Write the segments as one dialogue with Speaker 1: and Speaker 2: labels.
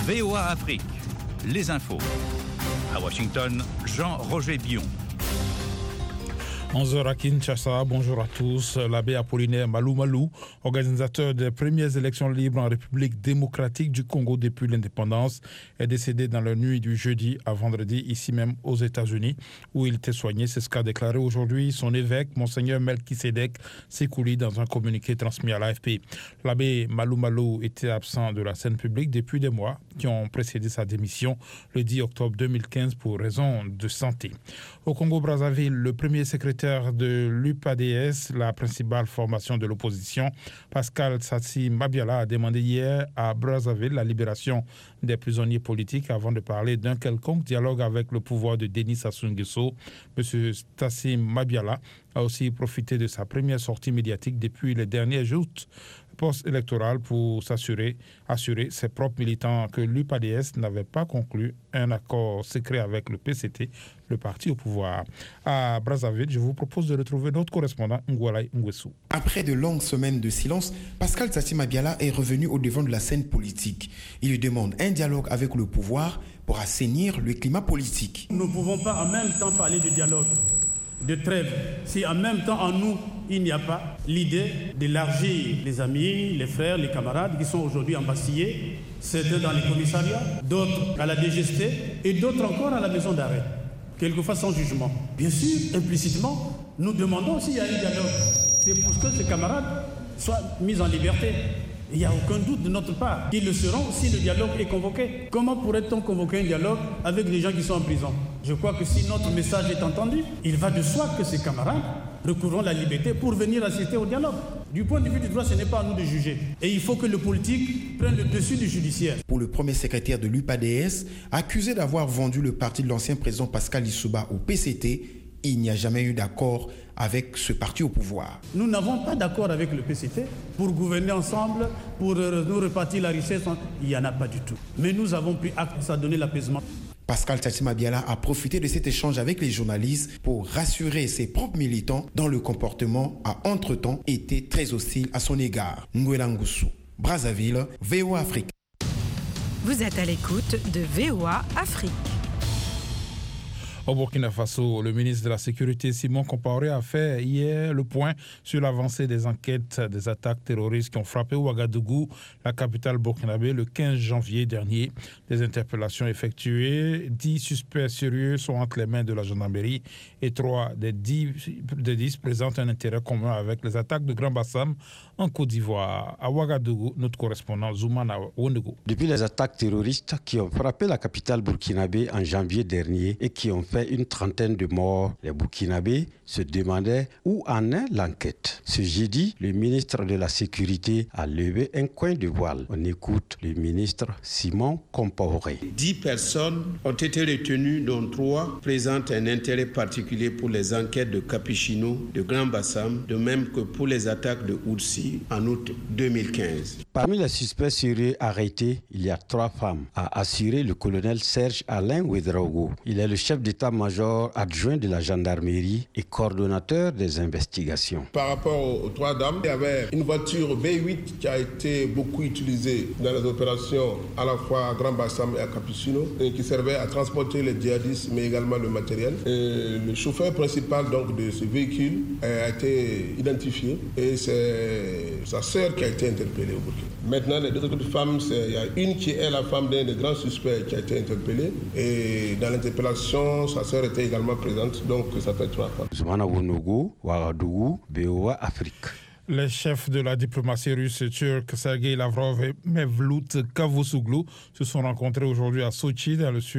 Speaker 1: VOA Afrique, les infos. À Washington, Jean-Roger Bion.
Speaker 2: 11h à Kinshasa, bonjour à tous. L'abbé Apollinaire Malou Malou, organisateur des premières élections libres en République démocratique du Congo depuis l'indépendance, est décédé dans la nuit du jeudi à vendredi, ici même aux États-Unis, où il était soigné. C'est ce qu'a déclaré aujourd'hui son évêque, Monseigneur Melchisedek Sekouli, dans un communiqué transmis à l'AFP. L'abbé Malou Malou était absent de la scène publique depuis des mois qui ont précédé sa démission le 10 octobre 2015 pour raison de santé. Au Congo-Brazzaville, le premier secrétaire de l'UPADS, la principale formation de l'opposition, Pascal Tsatsi Mabiala, a demandé hier à Brazzaville la libération des prisonniers politiques avant de parler d'un quelconque dialogue avec le pouvoir de Denis Sassou Nguesso. M. Tsatsi Mabiala a aussi profité de sa première sortie médiatique depuis les derniers jours post-électoral pour assurer ses propres militants que l'UPADS n'avait pas conclu un accord secret avec le PCT, le parti au pouvoir. À Brazzaville, je vous propose de retrouver notre correspondant Ngwalai Ngwesu.
Speaker 3: Après de longues semaines de silence, Pascal Tsatsi Mabiala est revenu au devant de la scène politique. Il lui demande un dialogue avec le pouvoir pour assainir le climat politique.
Speaker 4: Nous ne pouvons pas en même temps parler de dialogue, de trêve, si en même temps en nous il n'y a pas l'idée d'élargir les amis, les frères, les camarades qui sont aujourd'hui embastillés, certains dans les commissariats, d'autres à la DGST et d'autres encore à la maison d'arrêt, quelquefois sans jugement. Bien sûr, implicitement, nous demandons s'il y a un dialogue. C'est pour que ces camarades soient mis en liberté. Il n'y a aucun doute de notre part qu'ils le seront si le dialogue est convoqué. Comment pourrait-on convoquer un dialogue avec les gens qui sont en prison? Je crois que si notre message est entendu, il va de soi que ces camarades recourront la liberté pour venir assister au dialogue. Du point de vue du droit, ce n'est pas à nous de juger. Et il faut que le politique prenne le dessus du judiciaire.
Speaker 3: Pour le premier secrétaire de l'UPADS, accusé d'avoir vendu le parti de l'ancien président Pascal Lissouba au PCT, il n'y a jamais eu d'accord avec ce parti au pouvoir.
Speaker 4: Nous n'avons pas d'accord avec le PCT pour gouverner ensemble, pour nous repartir la richesse. Il n'y en a pas du tout. Mais nous avons pris acte, ça a donné l'apaisement.
Speaker 3: Pascal Tsatsi Mabiala a profité de cet échange avec les journalistes pour rassurer ses propres militants dont le comportement a entre-temps été très hostile à son égard. Ngwela Ngusu, Brazzaville, VOA Afrique.
Speaker 5: Vous êtes à l'écoute de VOA Afrique.
Speaker 2: Au Burkina Faso, le ministre de la Sécurité, Simon Compaoré, a fait hier le point sur l'avancée des enquêtes des attaques terroristes qui ont frappé Ouagadougou, la capitale burkinabé, le 15 janvier dernier. Des interpellations effectuées, 10 suspects sérieux sont entre les mains de la gendarmerie et 3 des 10 présentent un intérêt commun avec les attaques de Grand Bassam en Côte d'Ivoire. À Ouagadougou, notre correspondant Zoumana Wondego.
Speaker 6: Depuis les attaques terroristes qui ont frappé la capitale burkinabé en janvier dernier et qui ont fait une trentaine de morts, les Burkinabés se demandaient où en est l'enquête. Ce jeudi, le ministre de la Sécurité a levé un coin de voile. On écoute le ministre Simon Compaoré.
Speaker 7: 10 personnes ont été retenues, dont 3 présentent un intérêt particulier pour les enquêtes de Capuchino, de Grand Bassam, de même que pour les attaques de Oudsi en août 2015.
Speaker 6: Parmi les suspects sérieux arrêtés, il y a 3 femmes, a assuré le colonel Serge Alain Ouedraogo. Il est le chef d'état-major adjoint de la gendarmerie et coordonnateur des investigations.
Speaker 8: Par rapport aux 3 dames, il y avait une voiture V8 qui a été beaucoup utilisée dans les opérations à la fois à Grand Bassam et à Capuchino, et qui servait à transporter les djihadistes mais également le matériel. Et le chauffeur principal donc de ce véhicule a été identifié et c'est sa sœur qui a été interpellée au Burkina. Maintenant, les 2 autres femmes, il y a une qui est la femme d'un des grands suspects qui a été interpellée et dans l'interpellation, sa sœur était également présente, donc ça fait 3 femmes.
Speaker 6: Zoumana Wondego, Ouagadougou, VOA Afrique.
Speaker 2: Les chefs de la diplomatie russe et turque, Sergei Lavrov et Mevlut Cavusoglu, se sont rencontrés aujourd'hui à Sochi, dans le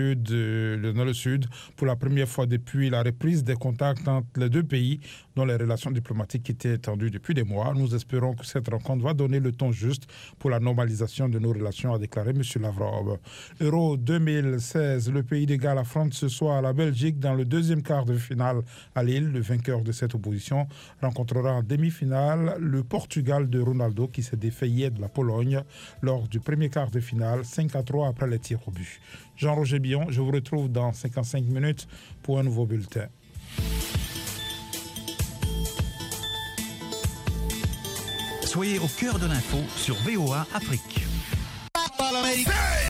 Speaker 2: sud, pour la première fois depuis la reprise des contacts entre les 2 pays, dont les relations diplomatiques étaient tendues depuis des mois. Nous espérons que cette rencontre va donner le ton juste pour la normalisation de nos relations, a déclaré M. Lavrov. Euro 2016, le pays de Galles affronte ce soir la Belgique dans le 2e quart de finale à Lille. Le vainqueur de cette opposition rencontrera en demi-finale le Portugal de Ronaldo qui s'est défait hier de la Pologne lors du premier quart de finale, 5-3 après les tirs au but. Jean-Roger Bion, je vous retrouve dans 55 minutes pour un nouveau bulletin.
Speaker 1: Soyez au cœur de l'info sur VOA Afrique.